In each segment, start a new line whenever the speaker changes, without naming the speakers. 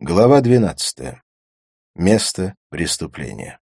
Глава 12. Место преступления.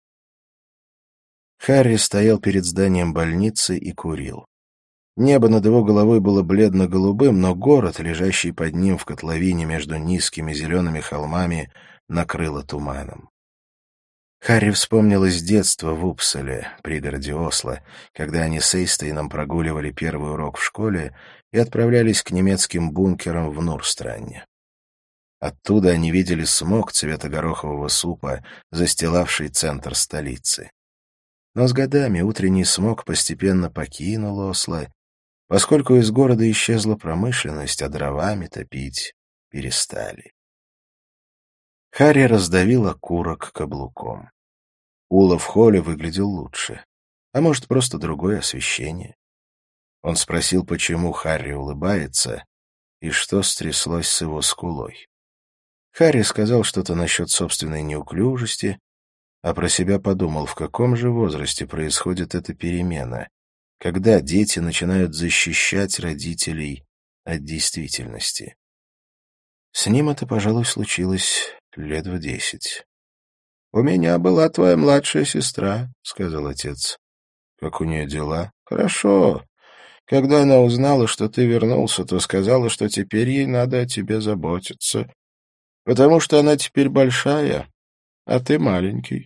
Харри стоял перед зданием больницы и курил. Небо над его головой было бледно-голубым, но город, лежащий под ним в котловине между низкими зелеными холмами, накрыло туманом. Харри вспомнилось детство в Упсале, пригороде Осло, когда они с Эйстейном прогуливали первый урок в школе и отправлялись к немецким бункерам в Нурстранне. Оттуда они видели смог цвета горохового супа, застилавший центр столицы. Но с годами утренний смог постепенно покинул Осло, поскольку из города исчезла промышленность, а дровами топить перестали. Харри раздавил окурок каблуком. Ула в холле выглядел лучше, а может, просто другое освещение. Он спросил, почему Харри улыбается и что стряслось с его скулой. Харри сказал что-то насчет собственной неуклюжести, а про себя подумал, в каком же возрасте происходит эта перемена, когда дети начинают защищать родителей от действительности. С ним это, пожалуй, случилось лет в 10. «У меня была твоя младшая сестра», — сказал отец. «Как у нее дела?» «Хорошо. Когда она узнала, что ты вернулся, то сказала, что теперь ей надо о тебе заботиться. Потому что она теперь большая, а ты маленький».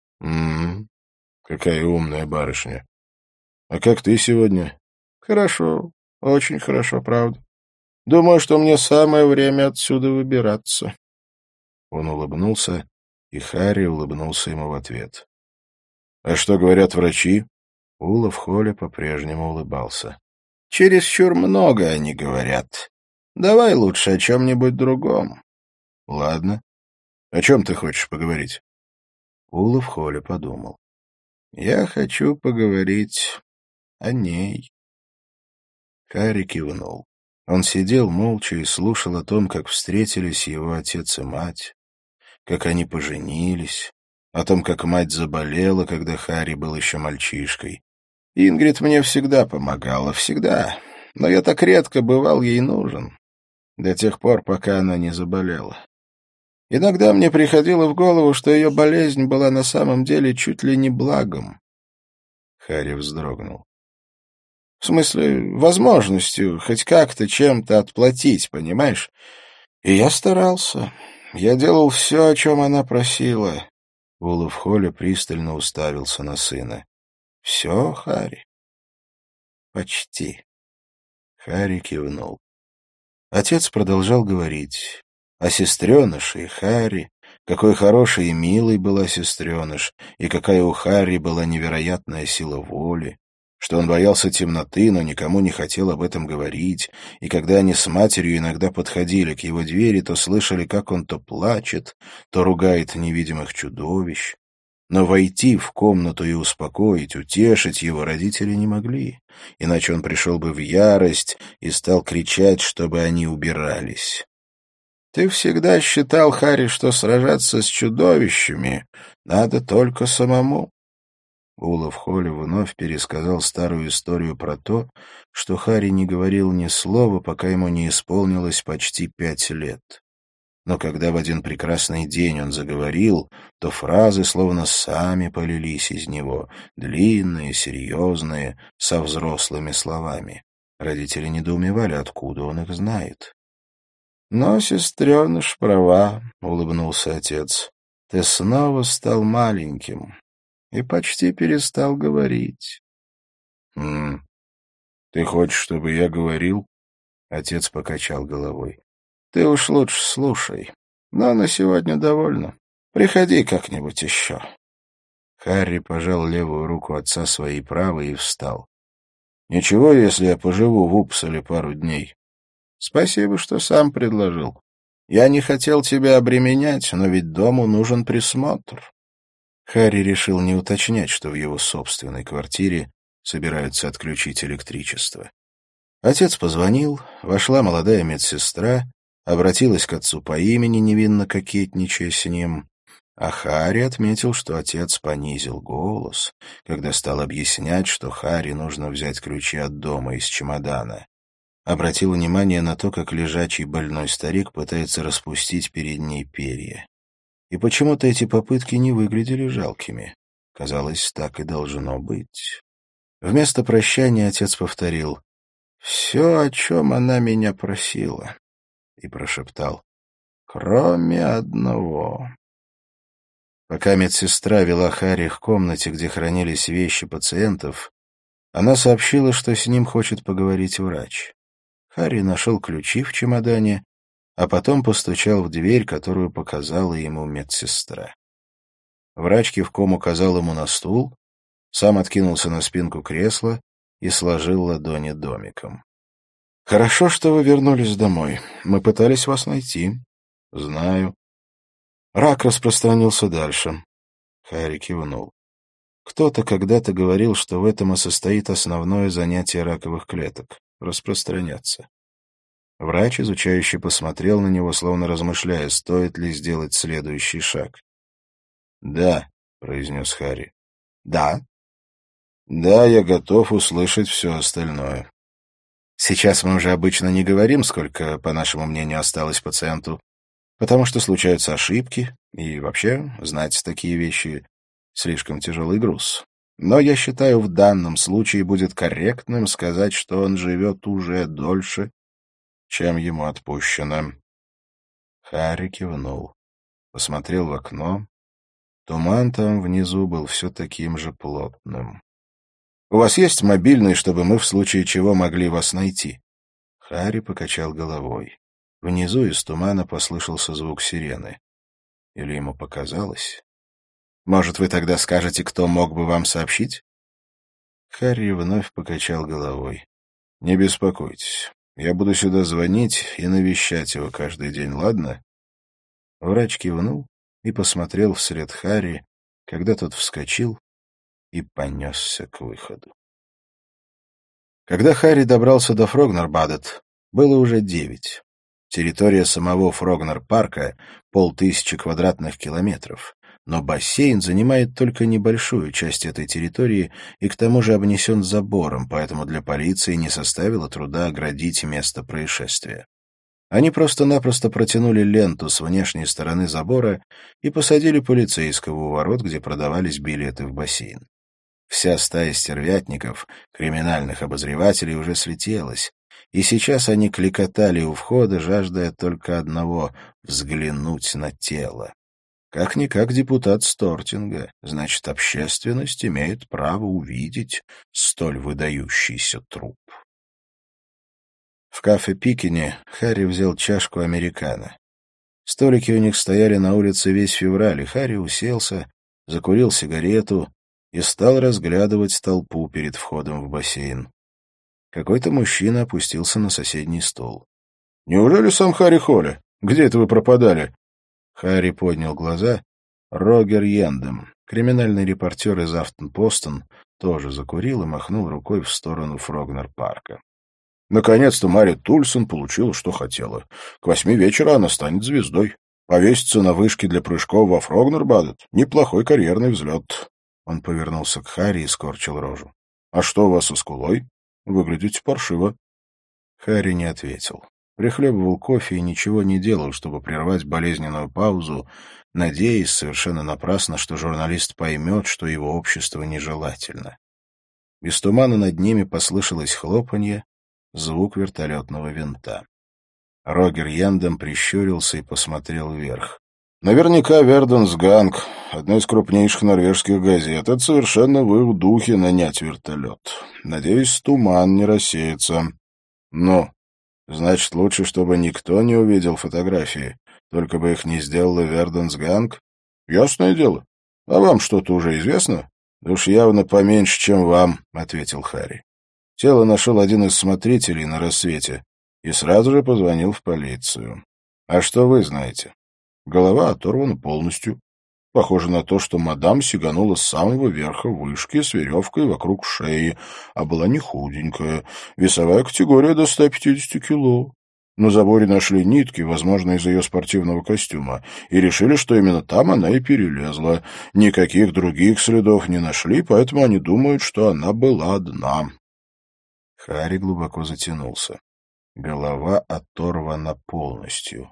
Какая умная барышня. А как ты сегодня?» «Хорошо, очень хорошо, правда. Думаю, что мне самое время отсюда выбираться». Он улыбнулся, и Харри улыбнулся ему в ответ. «А что говорят врачи?» Ула в холле по-прежнему улыбался. «Чересчур много они говорят. Давай лучше о чем-нибудь другом». «Ладно. О чем ты хочешь поговорить?» Ула в холле подумал. «Я хочу поговорить о ней». Харри кивнул. Он сидел молча и слушал о том, как встретились его отец и мать, как они поженились, о том, как мать заболела, когда Харри был еще мальчишкой. «Ингрид мне всегда помогала, всегда, но я так редко бывал ей нужен, до тех пор, пока она не заболела. Иногда мне приходило в голову, что ее болезнь была на самом деле чуть ли не благом». Харри вздрогнул. «В смысле, возможностью хоть как-то чем-то отплатить, понимаешь? И я старался. Я делал все, о чем она просила». Ула в холле пристально уставился на сына. «Все, Харри?» «Почти». Харри кивнул. Отец продолжал говорить о сестреныше и Харри, какой хорошей и милой была сестреныш, и какая у Харри была невероятная сила воли, что он боялся темноты, но никому не хотел об этом говорить, и когда они с матерью иногда подходили к его двери, то слышали, как он то плачет, то ругает невидимых чудовищ. Но войти в комнату и успокоить, утешить его родители не могли, иначе он пришел бы в ярость и стал кричать, чтобы они убирались. «Ты всегда считал, Харри, что сражаться с чудовищами надо только самому». Ула в холле вновь пересказал старую историю про то, что Харри не говорил ни слова, пока ему не исполнилось почти 5 лет. Но когда в один прекрасный день он заговорил, то фразы словно сами полились из него, длинные, серьезные, со взрослыми словами. Родители недоумевали, откуда он их знает. «Но сестреныш права», — улыбнулся отец. «Ты снова стал маленьким и почти перестал говорить». «Ты хочешь, чтобы я говорил?» Отец покачал головой. «Ты уж лучше слушай. Но на сегодня довольно. Приходи как-нибудь еще». Харри пожал левую руку отца своей правой и встал. «Ничего, если я поживу в Упсале пару дней?» «Спасибо, что сам предложил. Я не хотел тебя обременять, но ведь дому нужен присмотр». Харри решил не уточнять, что в его собственной квартире собираются отключить электричество. Отец позвонил, вошла молодая медсестра, обратилась к отцу по имени, невинно кокетничая с ним, а Харри отметил, что отец понизил голос, когда стал объяснять, что Харри нужно взять ключи от дома из чемодана. обратил внимание на то, как лежачий больной старик пытается распустить перед ней перья. И почему-то эти попытки не выглядели жалкими. Казалось, так и должно быть. Вместо прощания отец повторил: «Все, о чем она меня просила», и прошептал: «Кроме одного». Пока медсестра вела Харри к комнате, где хранились вещи пациентов, она сообщила, что с ним хочет поговорить врач. Харри нашел ключи в чемодане, а потом постучал в дверь, которую показала ему медсестра. Врач кивком указал ему на стул, сам откинулся на спинку кресла и сложил ладони домиком. «Хорошо, что вы вернулись домой. Мы пытались вас найти». «Знаю». Рак распространился дальше. Харри кивнул. Кто-то когда-то говорил, что в этом и состоит основное занятие раковых клеток — распространяться. Врач, изучающий, посмотрел на него, словно размышляя, стоит ли сделать следующий шаг. «Да», — произнес Харри. «Да?» «Да, я готов услышать все остальное». «Сейчас мы уже обычно не говорим, сколько, по нашему мнению, осталось пациенту, потому что случаются ошибки, и вообще знать такие вещи — слишком тяжелый груз. Но я считаю, в данном случае будет корректным сказать, что он живет уже дольше, чем ему отпущено». Харри кивнул, посмотрел в окно. Туман там внизу был все таким же плотным. «У вас есть мобильный, чтобы мы в случае чего могли вас найти?» Харри покачал головой. Внизу из тумана послышался звук сирены. Или ему показалось? «Может, вы тогда скажете, кто мог бы вам сообщить?» Харри вновь покачал головой. «Не беспокойтесь. Я буду сюда звонить и навещать его каждый день, ладно?» Врач кивнул и посмотрел вслед Харри, когда тот вскочил и понесся к выходу. Когда Харри добрался до Фрогнер-Бадет, было уже 9. Территория самого Фрогнер-парка — 500 квадратных километров, но бассейн занимает только небольшую часть этой территории и к тому же обнесен забором, поэтому для полиции не составило труда оградить место происшествия. Они просто-напросто протянули ленту с внешней стороны забора и посадили полицейского у ворот, где продавались билеты в бассейн. Вся стая стервятников, криминальных обозревателей, уже слетелась, и сейчас они кликотали у входа, жаждая только одного — взглянуть на тело. Как-никак депутат Стортинга, значит, общественность имеет право увидеть столь выдающийся труп. В кафе «Пикине» Харри взял чашку американо. Столики у них стояли на улице весь февраль, и Харри уселся, закурил сигарету и стал разглядывать толпу перед входом в бассейн. Какой-то мужчина опустился на соседний стул. «Неужели сам Харри Холли? Где это вы пропадали?» Харри поднял глаза. Рогер Йендем, криминальный репортер из «Афтон-Постон», тоже закурил и махнул рукой в сторону Фрогнер-парка. «Наконец-то Марри Тульсон получила, что хотела. К 8 вечера она станет звездой. Повесится на вышке для прыжков во Фрогнер-Бадет. Неплохой карьерный взлет». Он повернулся к Харри и скорчил рожу. «А что у вас со скулой? Выглядите паршиво». Харри не ответил. Прихлебывал кофе и ничего не делал, чтобы прервать болезненную паузу, надеясь совершенно напрасно, что журналист поймет, что его общество нежелательно. Из тумана над ними послышалось хлопанье, звук вертолетного винта. Рогер Йендем прищурился и посмотрел вверх. «Наверняка Верденс Ганг, одна из крупнейших норвежских газет. Это совершенно в их духе нанять вертолет. Надеюсь, туман не рассеется. Ну, значит, лучше, чтобы никто не увидел фотографии, только бы их не сделала Верденс Ганг? Ясное дело. А вам что-то уже известно?» «Да уж явно поменьше, чем вам», — ответил Харри. Тело нашел один из смотрителей на рассвете и сразу же позвонил в полицию. «А что вы знаете?» Голова оторвана полностью. Похоже на то, что мадам сиганула с самого верха вышки с веревкой вокруг шеи, а была не худенькая. Весовая категория до 150 кило. На заборе нашли нитки, возможно, из ее спортивного костюма, и решили, что именно там она и перелезла. Никаких других следов не нашли, поэтому они думают, что она была одна». Харри глубоко затянулся. Голова оторвана полностью.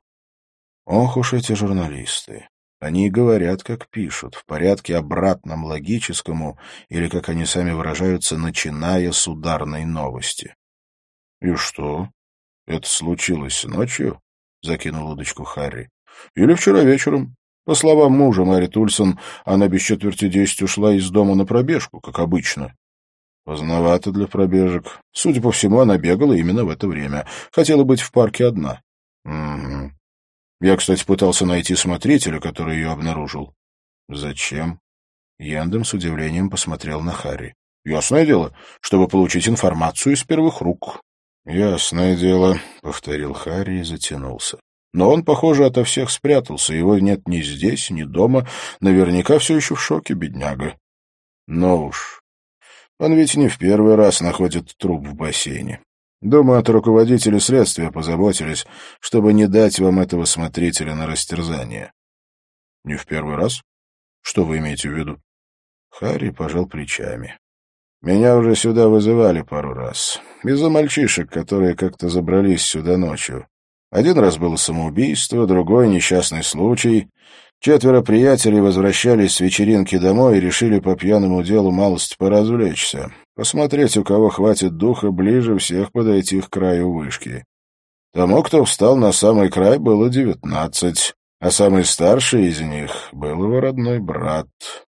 Ох уж эти журналисты. Они и говорят, как пишут, в порядке обратном логическому, или, как они сами выражаются, начиная с ударной новости. — И что? Это случилось ночью? — закинул удочку Харри. — Или вчера вечером? По словам мужа, Мэри Тульсон, она без 9:45 ушла из дома на пробежку, как обычно. Поздновато для пробежек. Судя по всему, она бегала именно в это время. Хотела быть в парке одна. Угу. Я, кстати, пытался найти смотрителя, который ее обнаружил. Зачем? Яндем с удивлением посмотрел на Харри. Ясное дело, чтобы получить информацию из первых рук. Ясное дело, повторил Харри и затянулся. Но он, похоже, ото всех спрятался. Его нет ни здесь, ни дома. Наверняка все еще в шоке, бедняга. Но уж... Он ведь не в первый раз находит труп в бассейне. Думаю, от руководителя следствия позаботились, чтобы не дать вам этого смотрителя на растерзание. — Не в первый раз? Что вы имеете в виду? Харри пожал плечами. — Меня уже сюда вызывали пару раз. Из-за мальчишек, которые как-то забрались сюда ночью. Один раз было самоубийство, другой — несчастный случай. 4 приятелей возвращались с вечеринки домой и решили по пьяному делу малость поразвлечься. Посмотреть, у кого хватит духа ближе всех подойти к краю вышки. Тому, кто встал на самый край, было 19, а самый старший из них был его родной брат.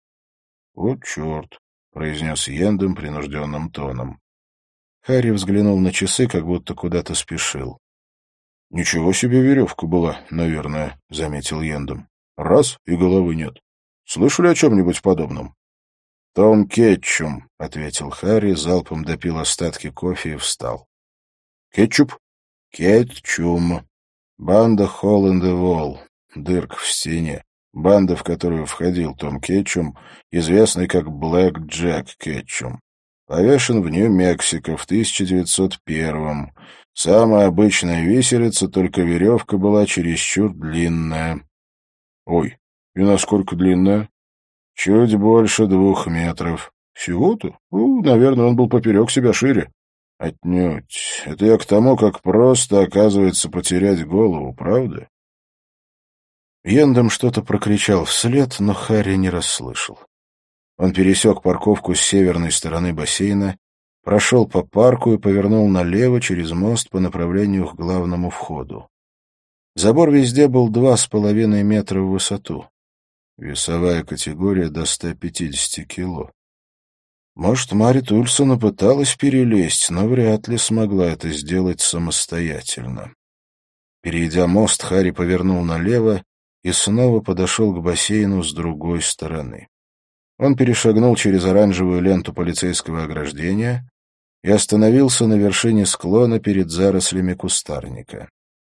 — Вот черт! — произнес Йендем принужденным тоном. Харри взглянул на часы, как будто куда-то спешил. — Ничего себе веревка была, наверное, — заметил Йендем. Раз — и головы нет. Слышали о чем-нибудь подобном? — Том Кетчум, — ответил Харри, залпом допил остатки кофе и встал. — Кетчуп? — Кетчум. Банда Холл энд Волл. Дырка в стене. Банда, в которую входил Том Кетчум, известный как Блэк Джек Кетчум. Повешен в Нью-Мексико в 1901-м. Самая обычная виселица, только веревка была чересчур длинная. Ой, и насколько длинная? Чуть больше 2 метров. Всего-то? Наверное, он был поперек себя шире. Отнюдь. Это я к тому, как просто, оказывается, потерять голову, правда? Йендем что-то прокричал вслед, но Харри не расслышал. Он пересек парковку с северной стороны бассейна, прошел по парку и повернул налево через мост по направлению к главному входу. Забор везде был 2,5 метра в высоту. Весовая категория до 150 кило. Может, Мэри Тульсон пыталась перелезть, но вряд ли смогла это сделать самостоятельно. Перейдя мост, Харри повернул налево и снова подошел к бассейну с другой стороны. Он перешагнул через оранжевую ленту полицейского ограждения и остановился на вершине склона перед зарослями кустарника.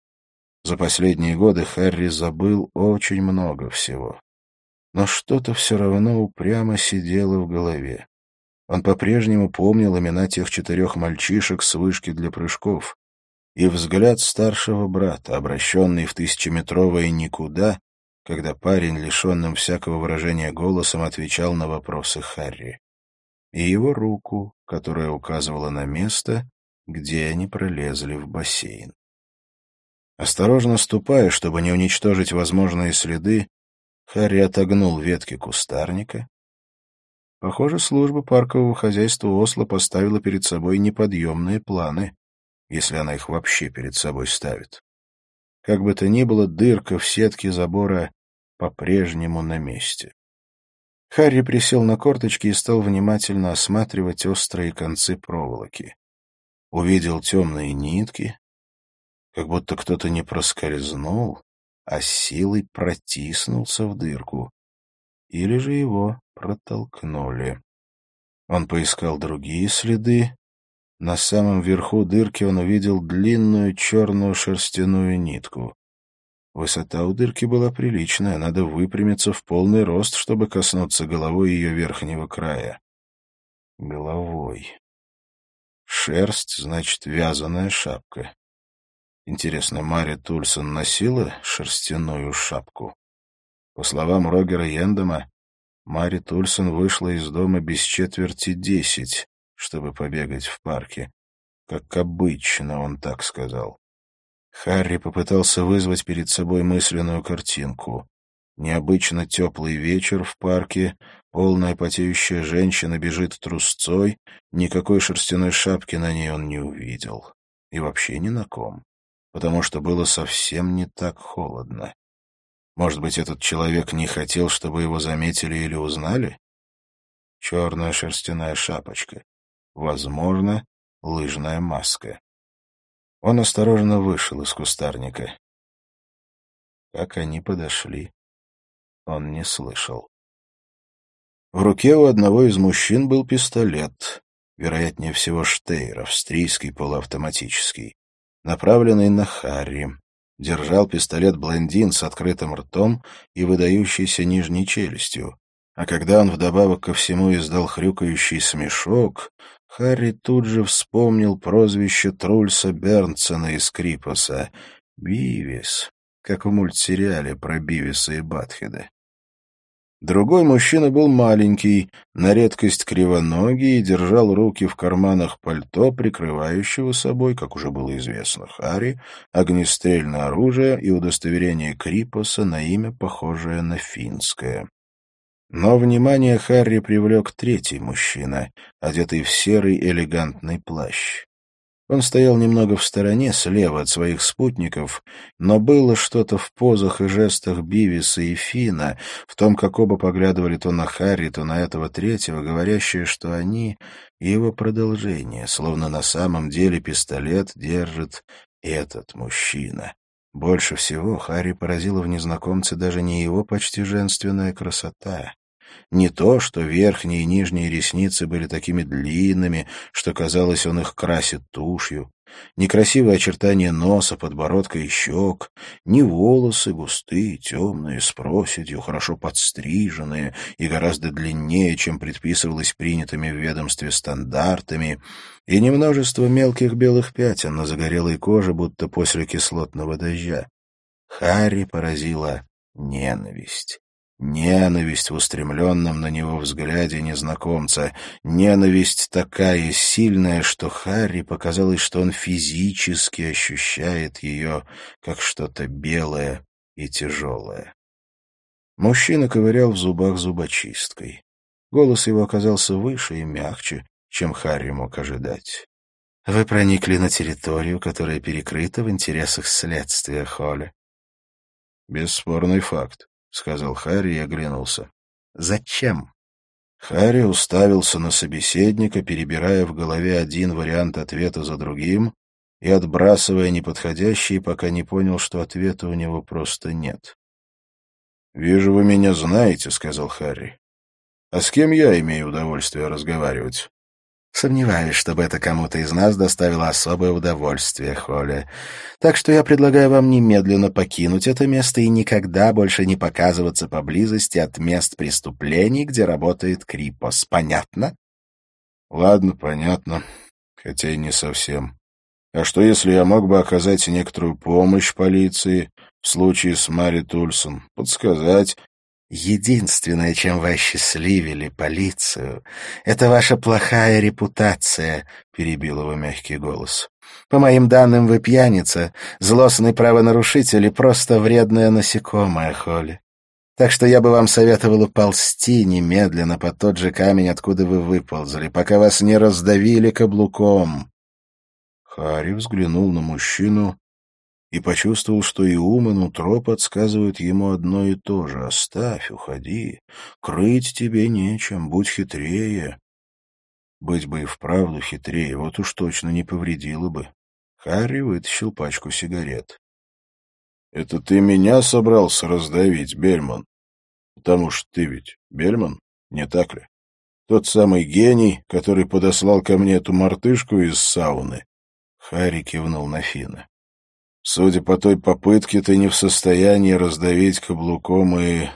За последние годы Харри забыл очень много всего. Но что-то все равно упрямо сидело в голове. Он по-прежнему помнил имена тех 4 мальчишек с вышки для прыжков. И взгляд старшего брата, обращенный в 1000-метровое никуда, когда парень, лишенным всякого выражения голосом, отвечал на вопросы Харри. И его руку, которая указывала на место, где они пролезли в бассейн. Осторожно ступая, чтобы не уничтожить возможные следы, Харри отогнул ветки кустарника. Похоже, служба паркового хозяйства Осло поставила перед собой неподъемные планы, если она их вообще перед собой ставит. Как бы то ни было, дырка в сетке забора по-прежнему на месте. Харри присел на корточки и стал внимательно осматривать острые концы проволоки. Увидел темные нитки, как будто кто-то не проскользнул, а силой протиснулся в дырку. Или же его протолкнули. Он поискал другие следы. На самом верху дырки он увидел длинную черную шерстяную нитку. Высота у дырки была приличная, надо выпрямиться в полный рост, чтобы коснуться головой ее верхнего края. Головой. Шерсть, значит, вязаная шапка. Интересно, Мэри Тульсон носила шерстяную шапку? По словам Рогера Йендема, Мэри Тульсон вышла из дома без 9:45, чтобы побегать в парке. Как обычно, он так сказал. Харри попытался вызвать перед собой мысленную картинку. Необычно теплый вечер в парке, полная потеющая женщина бежит трусцой, никакой шерстяной шапки на ней он не увидел. И вообще ни на ком, потому что было совсем не так холодно. Может быть, этот человек не хотел, чтобы его заметили или узнали? Черная шерстяная шапочка. Возможно, лыжная маска. Он осторожно вышел из кустарника. Как они подошли, он не слышал. В руке у одного из мужчин был пистолет, вероятнее всего Штейр, австрийский полуавтоматический, направленный на Харри. Держал пистолет блондин с открытым ртом и выдающейся нижней челюстью. А когда он вдобавок ко всему издал хрюкающий смешок, Харри тут же вспомнил прозвище Трульса Бернсона из Крипоса — Бивис, как в мультсериале про Бивиса и Батхеда. Другой мужчина был маленький, на редкость кривоногий, и держал руки в карманах пальто, прикрывающего собой, как уже было известно Харри, огнестрельное оружие и удостоверение Крипоса на имя, похожее на финское. Но внимание Харри привлек третий мужчина, одетый в серый элегантный плащ. Он стоял немного в стороне, слева от своих спутников, но было что-то в позах и жестах Бивиса и Фина, в том, как оба поглядывали то на Харри, то на этого третьего, говорящее, что они — его продолжение, словно на самом деле пистолет держит этот мужчина. Больше всего Харри поразила в незнакомце даже не его почти женственная красота. Не то, что верхние и нижние ресницы были такими длинными, что, казалось, он их красит тушью, ни красивые очертания носа, подбородка и щек, ни волосы густые, темные, с проседью, хорошо подстриженные и гораздо длиннее, чем предписывалось принятыми в ведомстве стандартами, и ни множество мелких белых пятен на загорелой коже, будто после кислотного дождя. Харри поразила ненависть. Ненависть в устремленном на него взгляде незнакомца. Ненависть такая сильная, что Харри показалось, что он физически ощущает ее, как что-то белое и тяжелое. Мужчина ковырял в зубах зубочисткой. Голос его оказался выше и мягче, чем Харри мог ожидать. — Вы проникли на территорию, которая перекрыта в интересах следствия, Холли. — Бесспорный факт, — сказал Харри и оглянулся. «Зачем?» Харри уставился на собеседника, перебирая в голове один вариант ответа за другим и отбрасывая неподходящие, пока не понял, что ответа у него просто нет. «Вижу, вы меня знаете», — сказал Харри. «А с кем я имею удовольствие разговаривать?» «Сомневаюсь, чтобы это кому-то из нас доставило особое удовольствие, Холли. Так что я предлагаю вам немедленно покинуть это место и никогда больше не показываться поблизости от мест преступлений, где работает Крипос. Понятно?» «Ладно, понятно. Хотя и не совсем. А что, если я мог бы оказать некоторую помощь полиции в случае с Мари Тульсон? Подсказать?» «Единственное, чем вы осчастливили полицию, это ваша плохая репутация», — перебил его мягкий голос. «По моим данным, вы пьяница, злостный правонарушитель и просто вредное насекомое, Холли. Так что я бы вам советовал ползти немедленно под тот же камень, откуда вы выползли, пока вас не раздавили каблуком». Харри взглянул на мужчину и почувствовал, что и ум, и нутро подсказывают ему одно и то же. «Оставь, уходи. Крыть тебе нечем, будь хитрее». Быть бы и вправду хитрее, вот уж точно не повредило бы. Харри вытащил пачку сигарет. «Это ты меня собрался раздавить, Бельман? Потому что ты ведь Бельман, не так ли? Тот самый гений, который подослал ко мне эту мартышку из сауны». Харри кивнул на Фина. «Судя по той попытке, ты не в состоянии раздавить каблуком и...»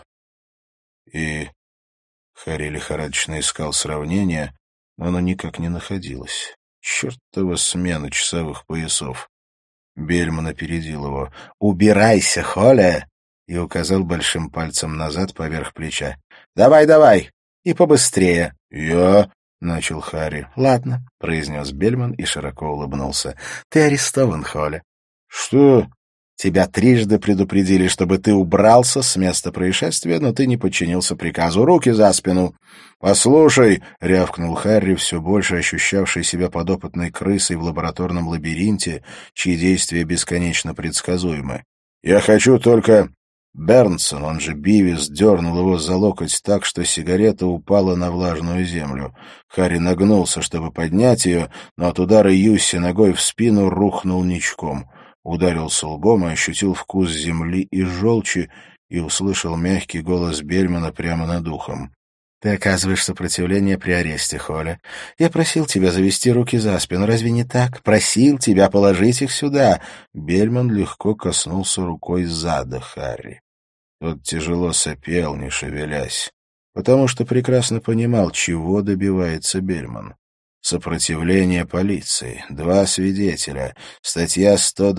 Харри лихорадочно искал сравнение, но оно никак не находилось. Чертова смена часовых поясов. Бельман опередил его. «Убирайся, Холли!» и указал большим пальцем назад поверх плеча. «Давай, давай! И побыстрее!» «Я...» — начал Харри. «Ладно», — произнес Бельман и широко улыбнулся. «Ты арестован, Холли». «Что?» «Тебя трижды предупредили, чтобы ты убрался с места происшествия, но ты не подчинился приказу. Руки за спину!» «Послушай», — рявкнул Харри, все больше ощущавший себя подопытной крысой в лабораторном лабиринте, чьи действия бесконечно предсказуемы. «Я хочу только...» Бернсон, он же Бивис, дернул его за локоть так, что сигарета упала на влажную землю. Харри нагнулся, чтобы поднять ее, но от удара Юсси ногой в спину рухнул ничком. Ударился лбом и ощутил вкус земли и желчи, и услышал мягкий голос Бельмана прямо над ухом. «Ты оказываешь сопротивление при аресте, Холли. Я просил тебя завести руки за спину, разве не так? Просил тебя положить их сюда». Бельман легко коснулся рукой зада Харри. Тот тяжело сопел, не шевелясь, потому что прекрасно понимал, чего добивается Бельман. Сопротивление полиции, 2 свидетеля, статья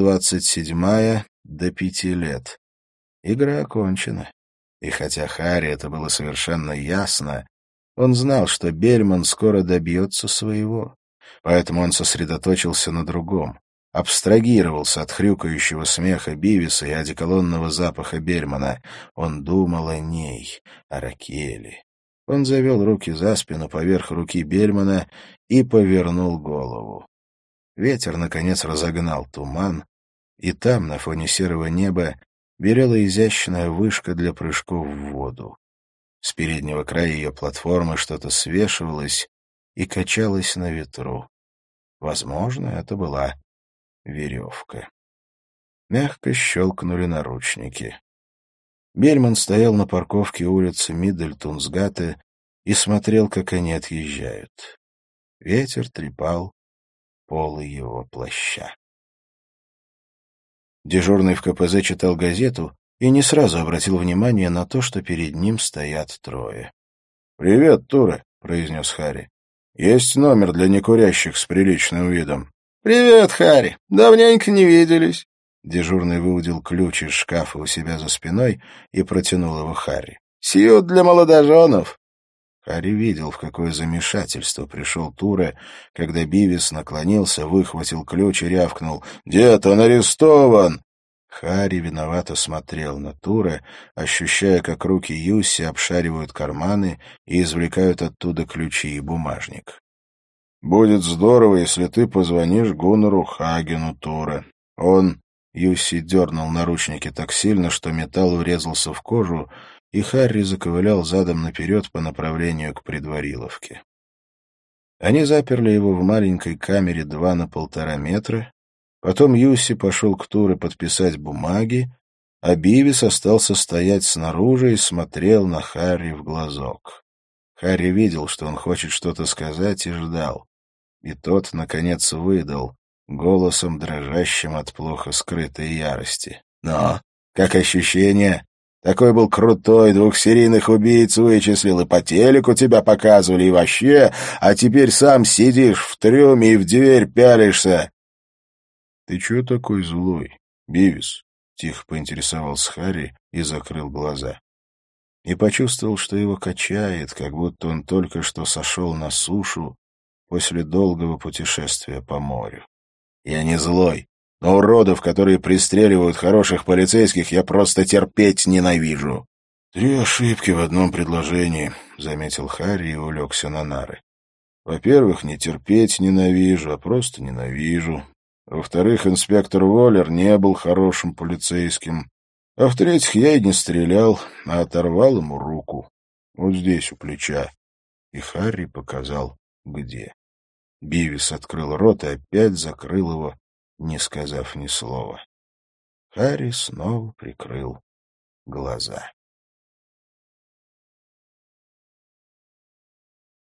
127 до 5 лет. Игра окончена. И хотя Харри это было совершенно ясно, он знал, что Бельман скоро добьется своего. Поэтому он сосредоточился на другом. Абстрагировался от хрюкающего смеха Бивиса и одеколонного запаха Бельмана. Он думал о ней, о Ракеле. Он завел руки за спину поверх руки Бельмана и повернул голову. Ветер, наконец, разогнал туман, и там, на фоне серого неба, белела изящная вышка для прыжков в воду. С переднего края ее платформы что-то свешивалось и качалось на ветру. Возможно, это была веревка. Мягко щелкнули наручники. Бельман стоял на парковке улицы Миддлтонсгате и смотрел, как они отъезжают. Ветер трепал полы его плаща. Дежурный в КПЗ читал газету и не сразу обратил внимание на то, что перед ним стоят трое. «Привет, Туре», — произнес Харри. «Есть номер для некурящих с приличным видом». «Привет, Харри. Давненько не виделись». Дежурный выудил ключ из шкафа у себя за спиной и протянул его Харри. «Сьют для молодоженов». Харри видел, в какое замешательство пришел Туре, когда Бивис наклонился, выхватил ключ и рявкнул: «Дед, он арестован!» Харри виновато смотрел на Туре, ощущая, как руки Юсси обшаривают карманы и извлекают оттуда ключи и бумажник. «Будет здорово, если ты позвонишь Гуннеру Хагену, Туре. Он...» Юсси дернул наручники так сильно, что металл врезался в кожу, и Харри заковылял задом наперед по направлению к предвариловке. Они заперли его в маленькой камере 2 на 1,5 метра. Потом Юсси пошел к Туре подписать бумаги, а Бивис остался стоять снаружи и смотрел на Харри в глазок. Харри видел, что он хочет что-то сказать, и ждал. И тот, наконец, выдал, голосом дрожащим от плохо скрытой ярости: «Но, как ощущение? Такой был крутой, 2-серийных убийц вычислил, и по телеку тебя показывали, и вообще, а теперь сам сидишь в трюме и в дверь пялишься». «Ты чего такой злой, Бивис?» — тихо поинтересовался Харри и закрыл глаза. И почувствовал, что его качает, как будто он только что сошел на сушу после долгого путешествия по морю. «Я не злой, но уродов, которые пристреливают хороших полицейских, я просто терпеть ненавижу». «3 ошибки в одном предложении», — заметил Харри и улегся на нары. «Во-первых, не терпеть ненавижу, а просто ненавижу. Во-вторых, инспектор Уоллер не был хорошим полицейским. А в-третьих, я и не стрелял, а оторвал ему руку. Вот здесь, у плеча». И Харри показал, где. Бивис открыл рот и опять закрыл его, не сказав ни слова. Харри снова прикрыл глаза.